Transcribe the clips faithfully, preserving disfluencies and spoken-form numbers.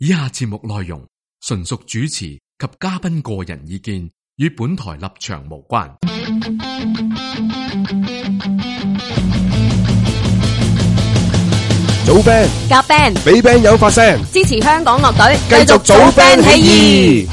以下節目內容純屬主持及嘉賓個人意見，與本台立場無關。 組 band 夾 band 俾 band 友發聲， 支持香港樂隊， 繼續組 band 起義。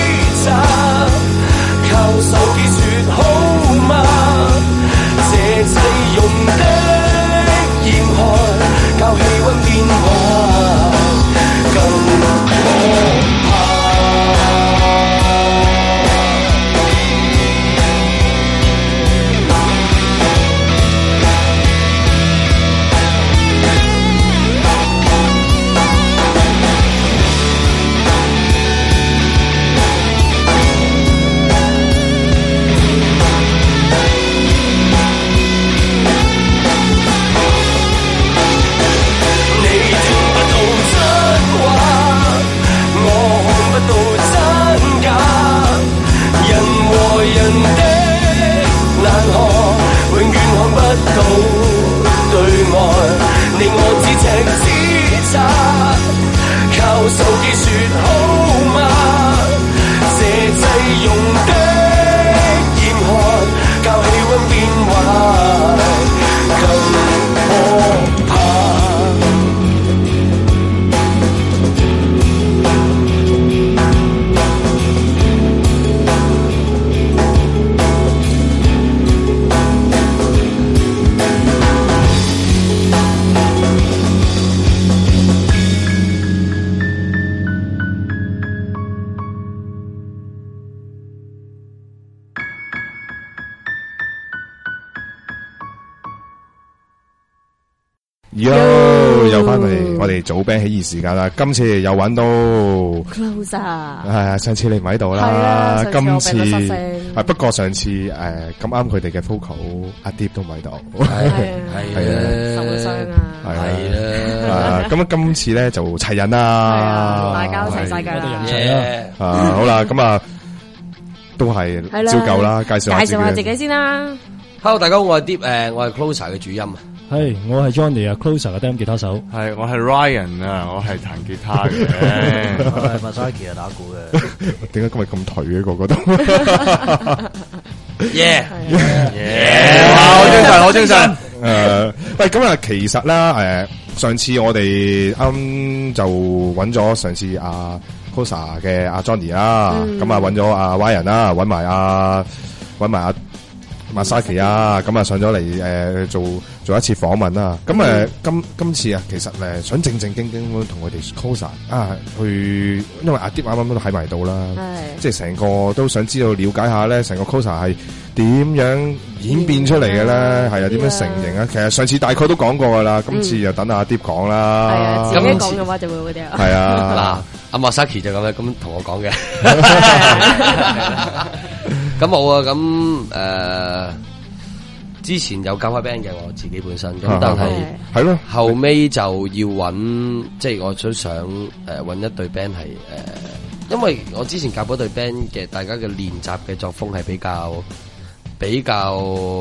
靠手機說好嗎？這際喲，又翻嚟我哋早 band 起義時間啦！今次又揾到 Closer， 係啊，上次你唔喺度啦， 啊、 今次係不過上次誒咁啱佢哋嘅 vocal 阿 Deep 都唔喺度， 係係啊， 受傷啊， 係啊，咁今次咧就齊人啦， 大家都齊晒㗎啦， 啊好啦，咁啊都係照舊啦，介紹介紹下自己先啦。 Hello， 大家好，我係 Deep， 誒，我係 Closer 嘅主音啊。 係，我係 Johnny 啊 ，Closer 嘅 Dam 吉他手。 係，我係 Ryan 啊，我係彈吉他嘅。 我係 Masaki 啊，打鼓嘅。 點解今日咁頹嘅個個都？ 耶耶！哇，好精神，好精神。 誒，喂，咁啊，其實啦，誒，上次我哋啱就揾咗上次阿 Closer 嘅阿 Johnny 啦，咁啊揾咗阿 Ryan 啦，揾埋阿揾埋阿Masaki 啊，咁啊上咗嚟誒做做一次訪問啦。咁誒、嗯、今今次啊，其實誒想正正經經咁同佢哋 Closer 啊去，因為阿 Deep 啱啱都喺埋度啦，即係成個都想知道了解下咧，成個 Closer 係點樣演變出嚟嘅咧？係啊，點樣成型啊？其實上次大概都講過噶啦，今次就等阿 Deep 講啦。係啊，自己講嘅話就會嗰啲啊。係啊，嗱，阿 Masaki 就咁樣咁同我講嘅。咁冇啊，咁誒、呃，之前有搞開 band 嘅我自己本身，咁但係係咯，後尾就要揾，即係我想想誒揾一隊 band 係誒，因為我之前夾嗰隊 band 嘅大家嘅練習嘅作風係比較比較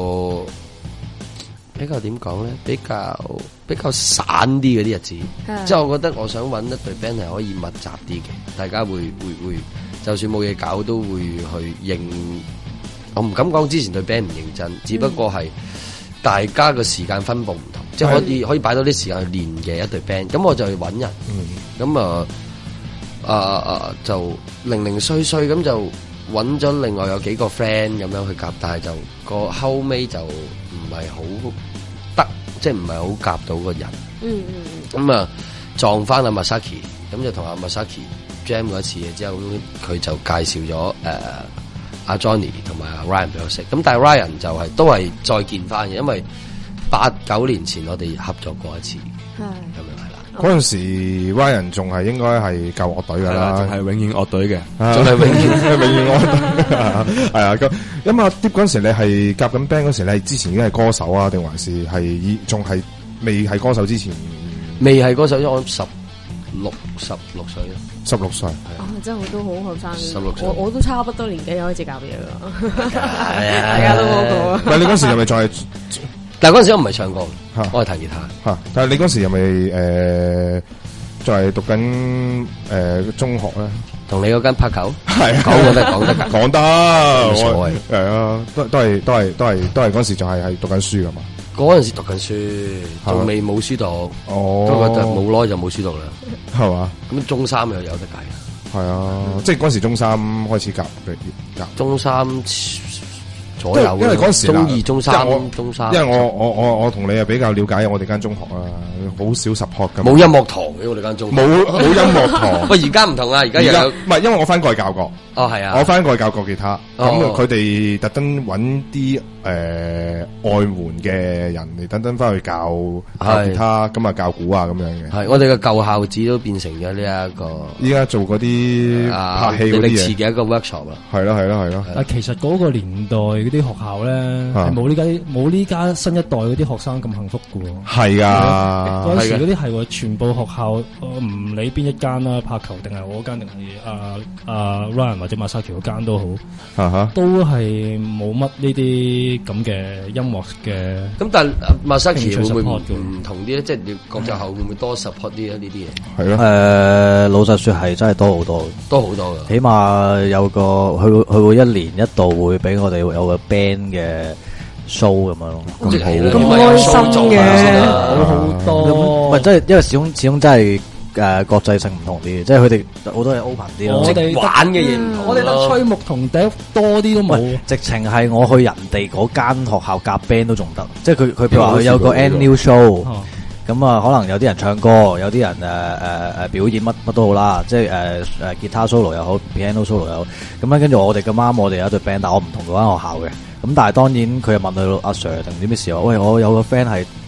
比較點講咧，比較比較散啲嗰啲日子，即係我覺得我想揾一隊 band 係可以密集啲嘅，大家會會會。就算冇嘢搞都會去認，我唔敢講之前對 band 唔認真，只不過係大家嘅時間分佈唔同，嗯、即係可以可以擺到啲時間去練嘅一隊 band。咁我就去揾人，咁、嗯、啊啊啊就零零碎碎咁就揾咗另外有幾個 friend 咁樣去夾，但係就個後尾就唔係好得，即係唔係好夾到個人。嗯嗯。咁啊撞翻阿 Masaki， 咁就同阿 Masaki jam 嗰一次嘅之後，咁佢就介紹咗誒阿 Johnny 同埋阿 Ryan 俾我識。咁但係 Ryan 就係、是、都係再見翻嘅，因為八九年前我哋合作過一次，係咁樣係啦。 嗰陣時 Ryan 仲係應該係舊樂隊噶啦， 仲係永遠樂隊嘅， 仲係永遠永遠樂隊係啊。咁咁阿 Deep 嗰陣時，你係夾緊 band 嗰時，你係之前已經係歌手啊，定還是係仲係未係歌手之前？ 未係歌手，因為我十六十六歲咯。 十六歲， 哦，真係我都好後生。 十六歲， 我我都差不多年紀開始搞嘢噶，大家都嗰個。 喂，你嗰時係咪仲係？ 但係嗰陣時我唔係唱歌，我係彈吉他。 吓，但係你嗰時係咪誒，仲係讀緊誒中學咧？ 同你嗰間拍球係講得講得講得， 冇所謂。 係啊，都都係都係都係都係嗰時仲係係讀緊書噶嘛？ 嗰陣時讀緊書，仲未冇書讀，哦，不過就冇耐就冇書讀啦， 係嘛？ 咁中三又有得計， 係啊，即係嗰時中三開始夾嘅夾， 中三左右， 因為嗰時中二、中三、中三， 因為我我我我同你又比較了解我哋間中學啊，好少 support 噶， 冇音樂堂嘅我哋間中學， 冇冇音樂堂， 喂而家唔同啊，而家又有， 唔係因為我翻過去教過， 哦係啊， 我翻過去教過吉他，咁佢哋特登揾啲。誒、呃，外援嘅人嚟等等翻去教教吉他，咁啊教鼓啊咁樣嘅。係我哋嘅舊校址都變成咗呢一個， 依家做嗰啲拍戲嗰啲嘢嘅一個 workshop 啦。 係咯係咯係咯。 啊，其實嗰個年代嗰啲學校咧，係冇呢家冇呢家新一代嗰啲學生咁幸福噶。係噶，嗰陣時嗰啲係全部學校唔理邊一間啦，柏球定係我間定係阿阿 Ryan 或者馬沙橋嗰間都好，啊哈，都係冇乜呢啲。咁嘅音樂嘅， 咁但係 Masaki 會唔會唔同啲咧？即係你國際後會唔會多 support 啲咧？呢啲嘢係咯， 誒，老實說係真係多好多， 多好多嘅。 起碼有個佢佢會一年一度會俾我哋有個 band 嘅 show 咁樣咯，咁好， 咁開心嘅， 好好多。 唔係，即係因為始終始終真係。誒、呃，國際性唔同啲，即係佢哋好多嘢 open 啲咯。 我哋玩嘅嘢， 我哋得吹木同笛多啲都冇。 直情係我去人哋嗰間學校夾 band 都仲得，即係佢佢譬如話佢有個 annual show，咁啊可能有啲人唱歌，有啲人誒誒誒表演乜乜都好啦，即係誒誒吉他 solo 又好 ，piano solo 又好，咁咧跟住我哋咁啱我哋有一隊 band，但我唔同嗰間學校嘅，咁但係當然佢又問佢阿 Sir 定點嘅時候，喂我有個 friend 係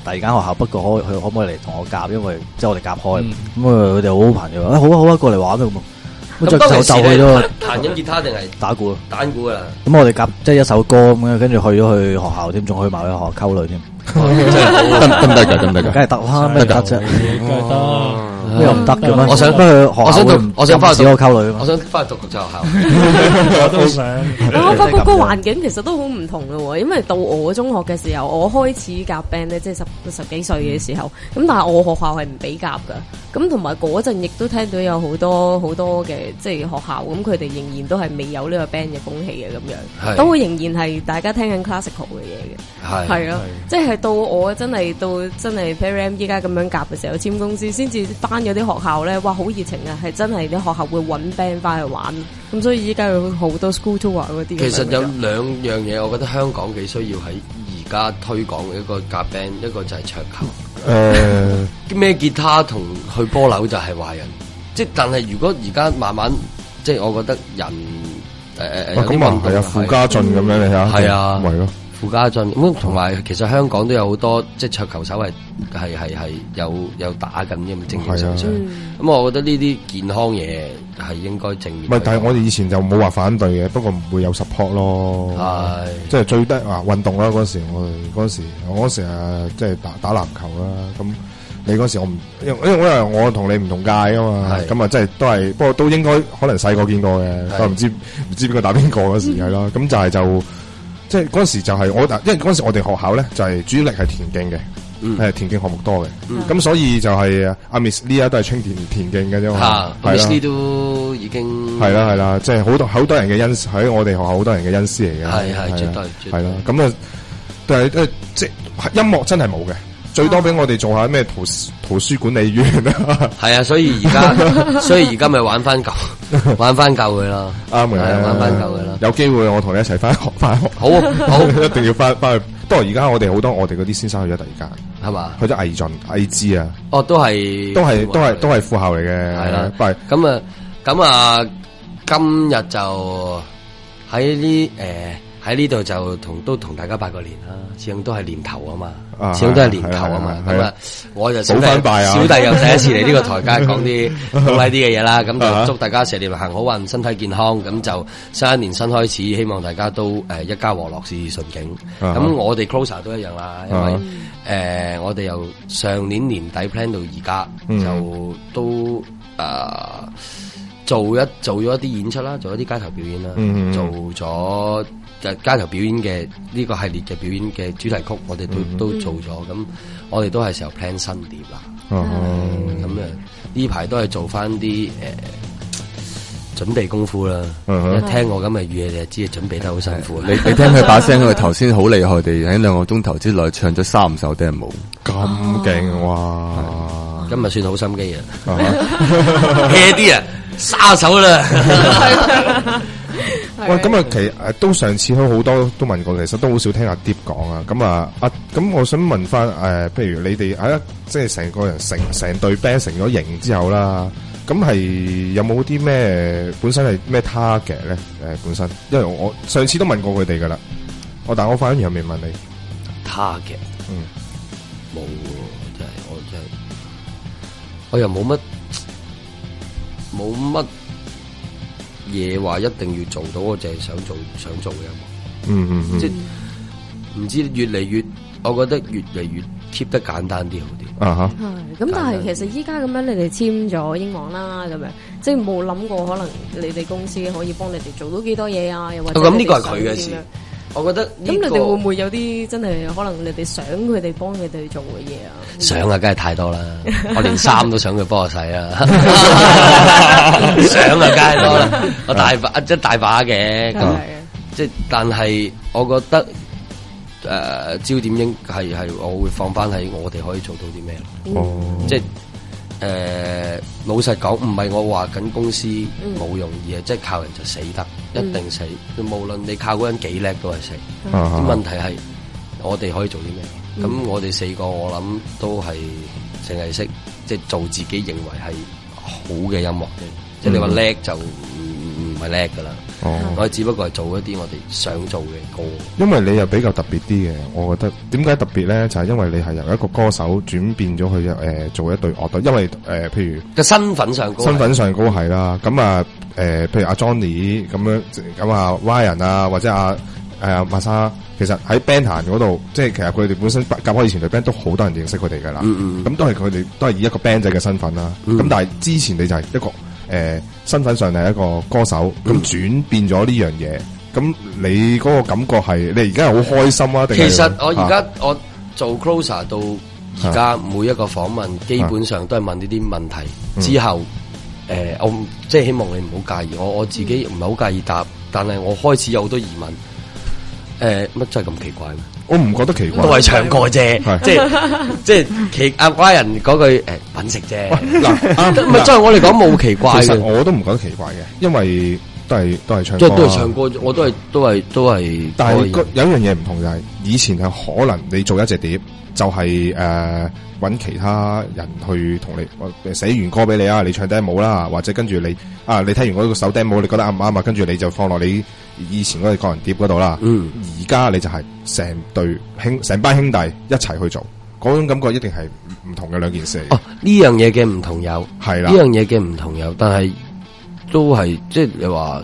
第二間學校，不過可佢可唔可以嚟同我夾？因為即係我哋夾開，咁佢哋好好朋友，啊好啊好啊，過嚟玩啊咁。咁就就就去咗彈緊吉他定係打鼓？ 打鼓噶啦。 咁我哋夾即係一首歌咁樣，跟住去咗去學校添，仲去埋去學校溝女添。 得唔得㗎？得唔得㗎？ 梗係得啦，咩得啫？ 梗係得。 咩又唔得嘅咩？ 我想， 我想讀，我想翻去讀溝女， 我想翻去讀國際學校。 我都想。 我發覺個環境其實都好唔同嘅喎，因為到我中學嘅時候，我開始夾 band 咧，即係十十幾歲嘅時候，咁但係我學校係唔俾夾㗎，咁同埋嗰陣亦都聽到有好多好多嘅即係學校，咁佢哋仍然都係未有呢個 band 嘅風氣嘅咁樣，都會仍然係大家聽緊 classical 嘅嘢嘅，係係咯，即係到我真係到真係 Perry 依家咁樣夾嘅時候，簽公司先至翻。有啲學校咧，哇，好熱情啊！係真係啲學校會揾 band 翻去玩，咁所以依家有好多 school tour 嗰啲。 其實有兩樣嘢，我覺得香港幾需要喺而家推廣嘅一個夾 band，一個就係桌球。誒、呃，咩吉他同去波樓就係壞人，即係但係如果而家慢慢，即係我覺得人誒誒誒， 咁啊係啊，傅家俊咁樣你睇下，係啊，係咯。 傅家俊咁，同埋其實香港都有好多即係桌球手係係係係有有打緊嘅正正常常。咁我覺得呢啲健康嘢係應該正面。 唔係，但係我哋以前就冇話反對嘅，不過唔會有 support 咯。係，即係最低啊運動啦嗰時，我哋嗰時我嗰時啊即係打打籃球啦。咁你嗰時我唔因為因為我同你唔同屆啊嘛，咁啊即係都係，不過都應該可能細個見過嘅，都唔知唔知邊個打邊個嗰時係咯。咁就係就。即係嗰陣時就係我，因為嗰陣時我哋學校咧就係主力係田徑嘅，誒、嗯、田徑項目多嘅，咁、嗯、所以就係阿 Miss Lee 都係青田田徑嘅啫嘛，Miss Lee 都已經係啦係啦，即係好多好多人嘅恩喺我哋學校好多人嘅恩師嚟嘅，係係絕對係啦，咁啊，但係誒即係音樂真係冇嘅。最多俾我哋做下咩圖圖書管理員啊，係啊，所以而家所以而家咪玩翻舊玩翻舊嘅啦，啱嘅，玩翻舊嘅啦。有機會我同你一齊翻學翻學，好好一定要翻翻去。不過而家我哋好多我哋嗰啲先生去咗第二間，係嘛？去咗毅進、毅知啊，哦，都係都係都係都係副校嚟嘅，係啦。係咁啊咁啊，今日就喺呢誒。喺呢度就同都同大家拜個年啦，始終都係年頭啊嘛，始終都係年頭啊嘛，咁啊，我就小弟小弟又第一次嚟呢個台，梗係講啲好禮啲嘅嘢啦，咁就祝大家蛇年行好運，身體健康，咁就新一年新開始，希望大家都誒一家和樂，事事順景。咁我哋 closer 都一樣啦，因為誒我哋由上年年底 plan 到而家，就都誒。做一做咗一啲演出啦，做一啲街頭表演啦，嗯、做咗誒街頭表演嘅呢個系列嘅表演嘅主題曲，我哋都、嗯、都做咗。咁我哋都係時候 plan 新碟啦。咁啊呢排都係做翻啲誒準備功夫啦。嗯、一聽我咁嘅語氣，你就知準備得好辛苦。 你你聽佢把聲，佢頭先好厲害地喺兩個鐘頭之內唱咗三首 demo，咁勁哇！ 今日算好心機啊 hea 啲啊！沙手啦， 喂，咁啊，其實誒都上次佢好多都問過，其實都好少聽阿 Deep 講啊。咁啊，啊，咁我想問翻誒，譬如你哋喺即係成個人成成隊 band 成咗型之後啦，咁係有冇啲咩本身係咩 target 咧？誒，本身，因為我上次都問過佢哋噶啦，我但係我反而又未問你 target，嗯，冇喎，真係我真係，我又冇乜。冇乜嘢話一定要做到，我淨係想做想做嘅音樂。嗯嗯嗯，即係唔知越嚟越，我覺得越嚟越貼得簡單啲好啲。啊哈，係。咁但係其實依家咁樣，你哋簽咗英皇啦，咁樣即係冇諗過可能你哋公司可以幫你哋做到幾多嘢啊？又或者咁呢個係佢嘅事。我覺得咁、這個、你哋會唔會有啲真係可能你哋想佢哋幫你哋做嘅嘢啊？想啊，梗係太多啦！我連衫都想佢幫我洗啊！想啊，梗係多啦！我大把即係大把嘅咁，即係但係我覺得誒、呃、焦點應係係我會放翻喺我哋可以做到啲咩咯？哦、嗯，即係。誒、呃，老實講，唔係我話緊公司冇用意啊，即係靠人就死得，嗯、一定死。無論你靠嗰人幾叻都係死。啲、嗯、問題係我哋可以做啲咩？咁、嗯、我哋四個我諗都係淨係識即係做自己認為係好嘅音樂嘅。即係你話叻就唔唔係叻噶啦。 哦， 我哋只不過係做一啲我哋想做嘅歌。 因為你又比較特別啲嘅，我覺得點解特別咧？就係、是、因為你係由一個歌手轉變咗去誒、呃、做一隊樂隊，因為誒、呃、譬如個身份上高， 身份上高係啦。咁啊誒，譬如阿 Johnny 咁樣，咁啊 Ryan 啊，或者阿誒馬莎，其實喺 band 壇嗰度，即係其實佢哋本身夾開以前隊 band 都好多人認識佢哋噶啦。咁、嗯嗯、都係佢哋都係以一個 band 仔嘅身份啦。咁、嗯、但係之前你就係一個誒、呃、身份上係一個歌手，咁、嗯、轉變咗呢樣嘢。咁你嗰個感覺係你而家係好開心啊？定係其實我而家、啊、我做 closer 到而家每一個訪問，基本上都係問呢啲問題、啊、之後，誒、嗯呃，我即係希望你唔好介意，我我自己唔係好介意答，但係我開始有好多疑問。誒、呃，乜真係咁奇怪咩？ 我唔覺得奇怪， 都係唱歌啫，即係即係奇阿瓜人嗰句誒品食啫。嗱，咪即係我嚟講冇奇怪嘅， 其實我都唔覺得奇怪嘅，因為。都係都係唱歌， 即係都係唱歌，我都係都係都係。 但係有一樣嘢唔同就係，以前係可能你做一隻碟，就係誒揾其他人去同你寫完歌俾你啊，你唱 demo 啦，或者跟住你啊，你聽完嗰個首 demo，你覺得啱唔啱啊？跟住你就放落你以前嗰個個人碟嗰度啦。嗯，而家你就係成隊兄，成班兄弟一齊去做，嗰種感覺一定係唔同嘅兩件事。 哦，呢樣嘢嘅唔同有係啦， 呢樣嘢嘅唔同有，但係。都係即係你話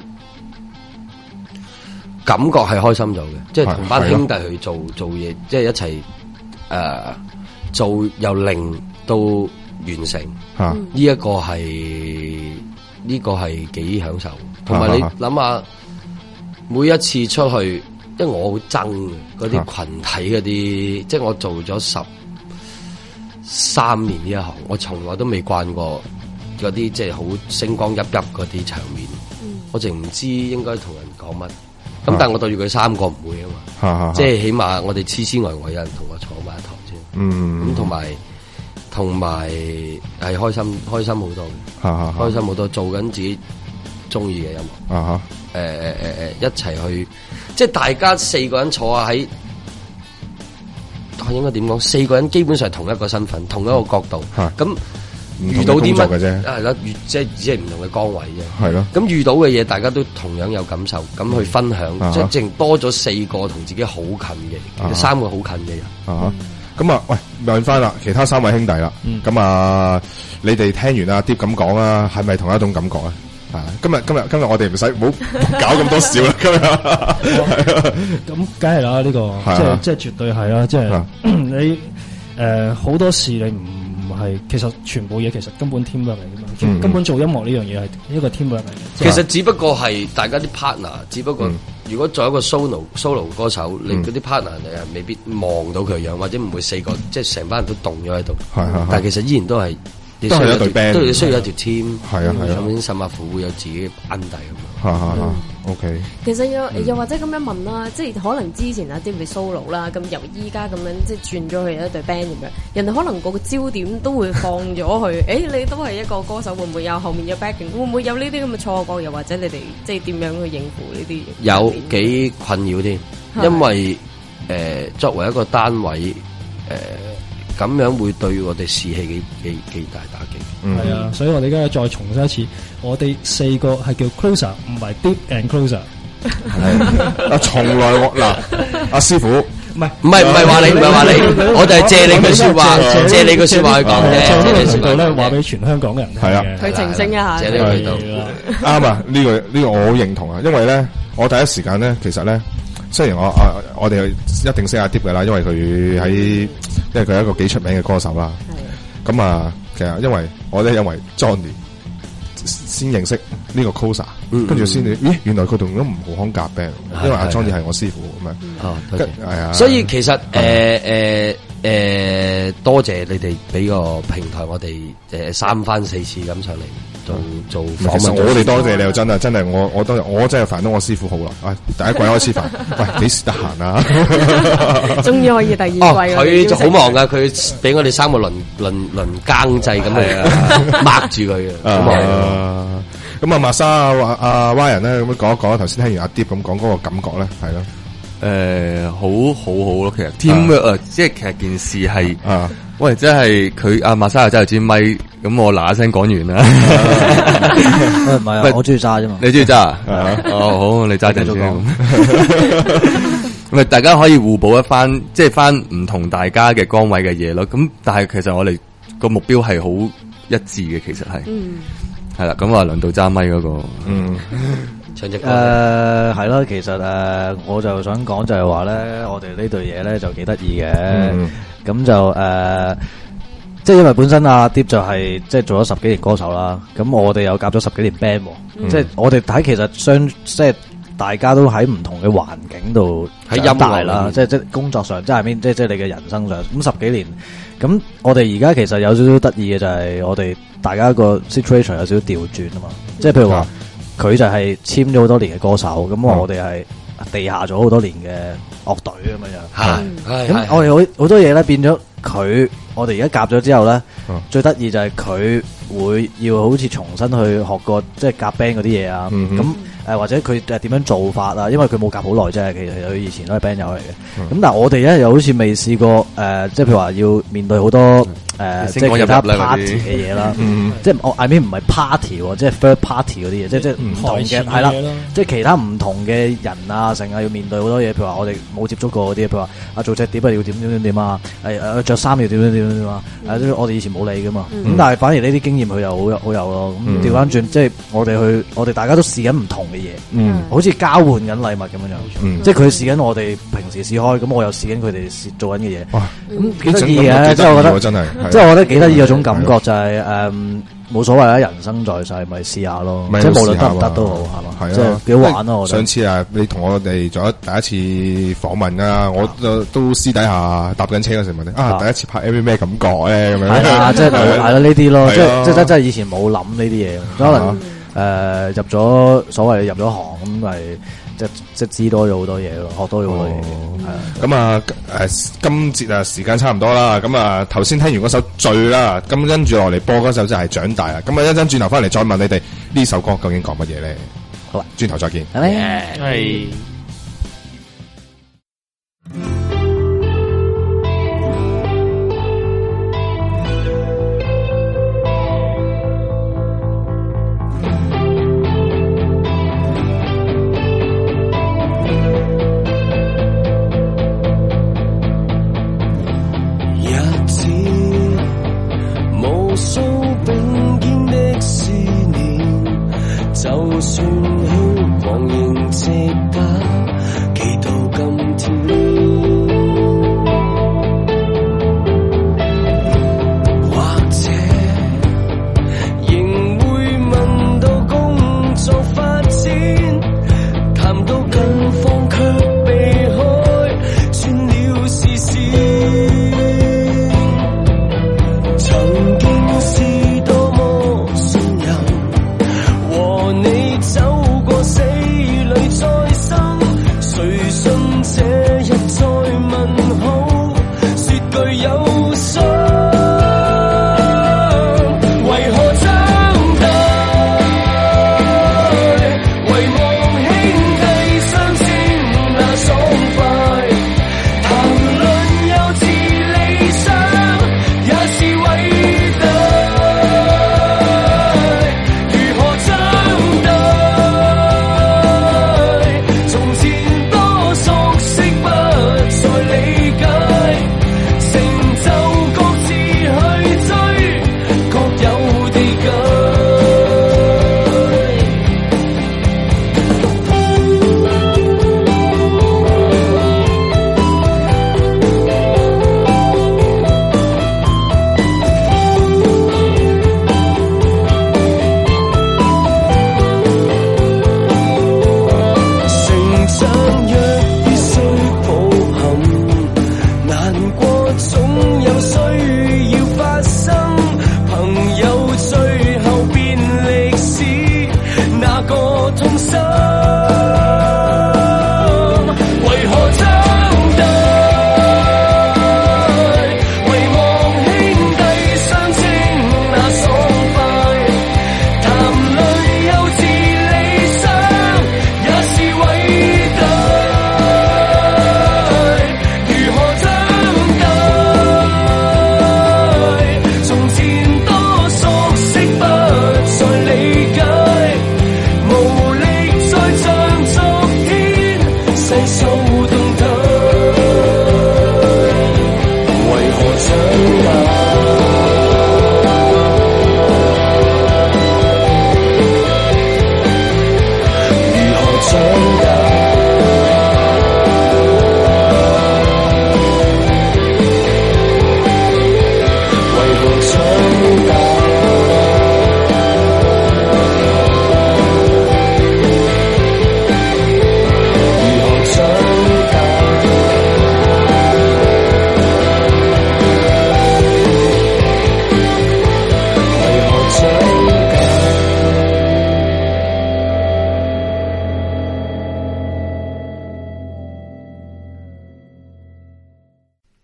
感覺係開心咗嘅，即係同班兄弟去做做嘢，即係一齊誒、呃、做由零到完成，呢一、啊、個係呢、這個係幾享受。同埋你諗下，每一次出去，因為我好憎嗰啲群體嗰啲，啊、即係我做咗十三年呢一行，我從來都未慣過。嗰啲即係好星光熠熠嗰啲場面，嗯、我淨唔知應該同人講乜。咁、啊、但係我對住佢三個唔會啊嘛，啊啊即係起碼我哋痴痴呆呆有人同我坐埋一堂先。嗯，咁同埋同埋係開心開心好多嘅，啊啊、開心好多做緊自己中意嘅音樂。啊哈，誒誒誒誒，一齊去，即係大家四個人坐下喺，應該點講？四個人基本上係同一個身份，同一個角度。咁、啊遇到啲乜嘅啫，係啦，遇即係只係唔同嘅崗位啫，係咯。咁遇到嘅嘢，大家都同樣有感受，咁去分享，嗯、即係淨多咗四個同自己好近嘅，其實三個好近嘅人。啊，咁啊，喂，問翻啦，其他三位兄弟啦，咁、嗯、啊，你哋聽完阿 Deep 咁講啊，係咪同一種感覺啊？啊，今日今日今日我哋唔使唔好搞咁多笑啦，今日咁梗係啦，呢、這個即係即係絕對係啦，即係你誒好多事你唔。係，其實全部嘢其實根本 teamwork 嚟噶嘛，嗯、根本做音樂呢樣嘢係一個 teamwork 嚟嘅。 其實只不過係大家啲 partner，只不過如果做一個 solo solo 歌手，嗯、你嗰啲 partner 你係未必望到佢樣，或者唔會四個即係成班人都動咗喺度。係係係但係其實依然都係都係一隊 band， 都需要一條 team。 係啊係啊， 咁甚至乎會有自己嘅班底咁樣。 係係係 OK。 其實又又或者咁樣問啦，即係可能之前啊啲咪 solo 啦，咁由依家咁樣即係轉咗去一隊 band 咁樣，人哋可能個焦點都會放咗去，誒你都係一個歌手，會唔會有後面有 backing？會唔會有呢啲咁嘅錯覺？又或者你哋即係點樣去應付呢啲？ 有幾困擾添，因為誒作為一個單位誒。咁樣會對我哋士氣幾幾幾大打擊。 係、嗯、啊，所以我哋而家再重申一次，我哋四個係叫 closer，唔係 deep and closer。 係啊，從來我嗱，阿師傅唔係唔係唔係話你，唔係話你，我就係借你句說話，借你句說話去講嘅。 借呢個渠道咧，話俾全香港嘅人聽。 係啊， 去澄清一下。 借呢個渠道啱啊！呢個呢個我好認同啊，因為咧，我第一時間咧，其實咧。雖然我啊，我哋一定識阿 Deep 嘅啦，因為佢喺，因為佢係一個幾出名嘅歌手啦。係。咁啊，其實因為我咧因為 Johnny 先認識呢個 Closer，跟住先，咦，原來佢同咗吳浩康夾 band，因為阿 Johnny 係我師傅咁樣。哦，係啊。 所以其實誒誒誒，多謝你哋俾個平台，我哋誒三番四次咁上嚟。做做訪問， 我哋多謝你又真係真係我我都我真係煩到我師傅好啦，啊第一季開始煩，喂幾時得閒啊？ 終於可以第二季。 哦，佢就好忙噶，佢俾我哋三個輪輪輪更制咁嚟抹住佢嘅。好忙。 咁啊，麥莎阿阿 Y 人咧咁樣講一講，頭先聽完阿 Deep 咁講嗰個感覺咧，係咯。 誒，好好好咯，其實 teamwork 啊，即係其實件事係啊，喂，即係佢阿馬莎又真係支咪，咁我嗱一聲講完啦。 唔係啊，我中意揸啫嘛。 你中意揸啊？哦，好，你揸陣先。咪大家可以互補一番，即係翻唔同大家嘅崗位嘅嘢咯。咁但係其實我哋個目標係好一致嘅，其實係，係啦。咁啊，輪到揸咪嗰個，嗯， 唱隻歌。誒，係咯，其實誒，我就想講就係話咧，我哋呢對嘢咧就幾得意嘅。咁就誒，即係因為本身阿 Deep 就係即係做咗十幾年歌手啦。咁我哋又夾咗十幾年 band，即係我哋睇其實相即係。大家都喺唔同嘅環境度長大啦，即係即係工作上，即係邊，即係即係你嘅人生上。咁十幾年，咁我哋而家其實有少少得意嘅就係我哋大家個 situation 有少少調轉啊嘛。即係譬如話，佢就係簽咗好多年嘅歌手，咁我哋係地下咗好多年嘅樂隊咁樣樣。係，咁我哋好好多嘢咧變咗佢，我哋而家夾咗之後咧，最得意就係佢會要好似重新去學過即係夾 band 嗰啲嘢啊。咁誒或者佢誒點樣做法啊？因為佢冇夾好耐啫，其實佢以前都係 band 友嚟嘅。咁、嗯、但係我哋咧又好似未試過誒、呃，即係譬如話要面對好多誒、呃，即係其他 party 嘅嘢啦。嗯、即係我 I mean 唔係 party 喎，即係 third party 嗰啲嘢，即係即係唔同嘅係啦。即係其他唔同嘅人啊，成日要面對好多嘢。譬如話我哋冇接觸過嗰啲，譬如話啊做隻碟啊要點點點點啊，誒誒著衫要點點點點啊。誒我哋以前冇理噶嘛。咁、嗯、但係反而呢啲經驗佢又好有好有咯。咁調翻轉，即係我哋去，我哋大家都試緊唔同嘅嘢，嗯，好似交換緊禮物咁樣樣，嗯，即係佢試緊我哋平時試開，咁我又試緊佢哋試做緊嘅嘢，哇，咁幾得意嘅，即係我覺得真係，即係我覺得幾得意嗰種感覺就係誒，冇所謂啦，人生在世咪試下咯，即係無論得唔得都好，係嘛，係啊，幾好玩咯，我覺得。上次啊，你同我哋做咗第一次訪問啊，我都都私底下搭緊車嗰時問你啊，第一次拍 M V 咩感覺咧咁樣，係啊，即係係啦呢啲咯，即係即係真係以前冇諗呢啲嘢，可能。誒、呃，入咗所謂入咗行咁，咪即即知多咗好多嘢咯，學多咗好多嘢。係咁啊，誒，今節啊時間差唔多啦。咁啊，頭先聽完嗰首醉啦，咁跟住落嚟播嗰首就係長大啦。咁啊，一陣轉頭翻嚟再問你哋呢首歌究竟講乜嘢咧？好啦，轉頭再見。係咪？係。 成就。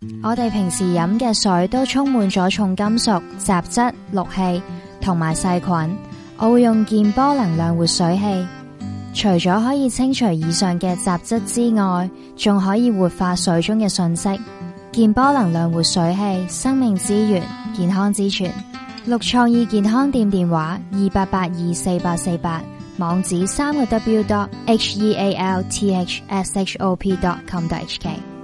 我哋平時飲嘅水都充滿咗重金屬、雜質、氯氣同埋細菌。我會用健波能量活水器，除咗可以清除以上嘅雜質之外，仲可以活化水中嘅訊息。健波能量活水器，生命之源，健康之泉。綠創意健康店電話二八八二四八四八，網址三個 w dot h e a l t h s h o p dot com dot h k。